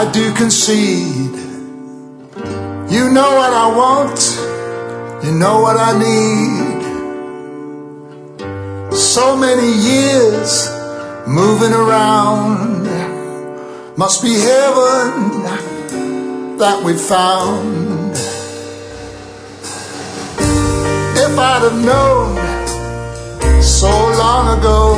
I do concede. You know what I want, you know what I need. So many years moving around, must be heaven that we found. If I'd have known so long ago,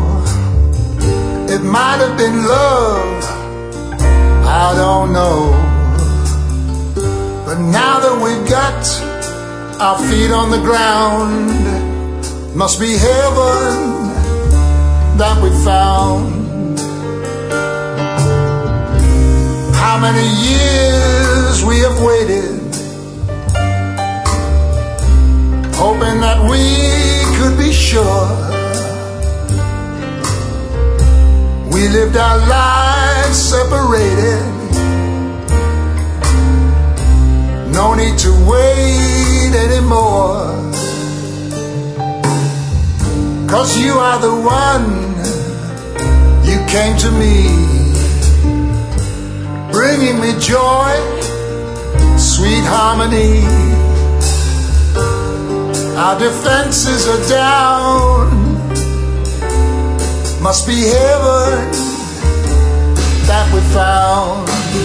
it might have been love, I don't know. But now that we've got our feet on the ground, must be heaven that we found. How many years we have waited, hoping that we could be sure. We lived our lives separated, no need to wait anymore. 'Cause you are the one, you came to me, bringing me joy, sweet harmony. Our defenses are down, must be heaven that we found.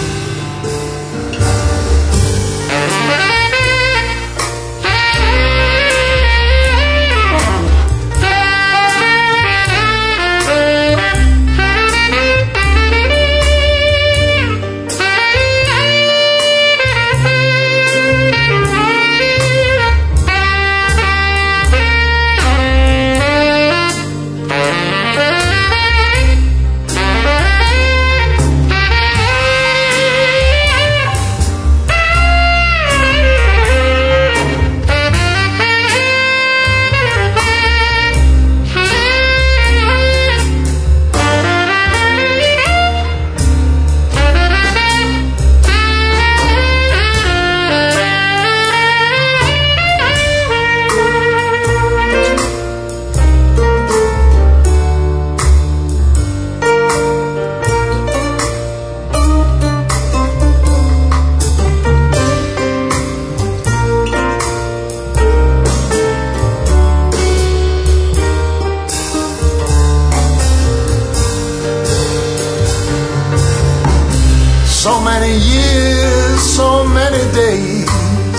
So many years, so many days,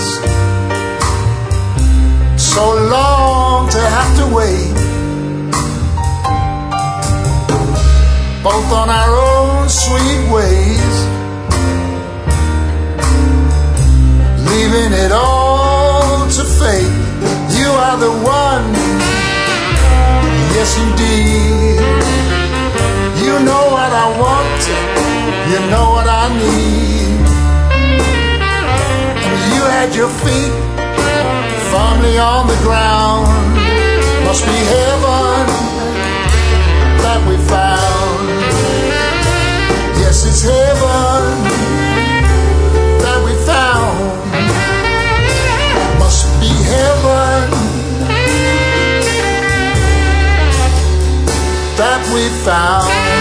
so long to have to wait, both on our own sweet ways, leaving it all to fate. You are the one, yes indeed. You know what I want, you know what I need. You had your feet firmly on the ground, must be heaven that we found. Yes, it's heaven that we found, must be heaven that we found.